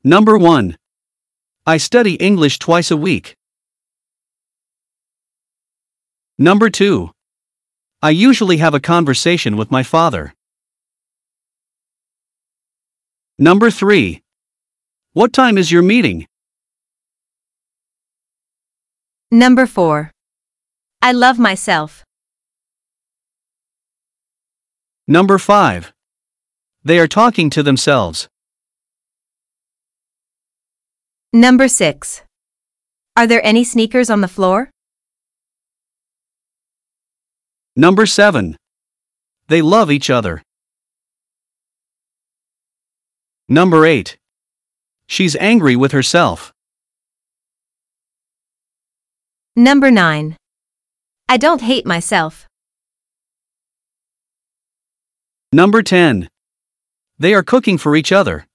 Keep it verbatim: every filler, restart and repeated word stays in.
Number one. I study English twice a week. Number two. I usually have a conversation with my father. Number three. What time is your meeting? Number four. I love myself. Number five. They are talking to themselves. Number six. Are there any sneakers on the floor? Number seven. They love each other. Number eight. She's angry with herself. Number nine. I don't hate myself. Number ten. They are cooking for each other.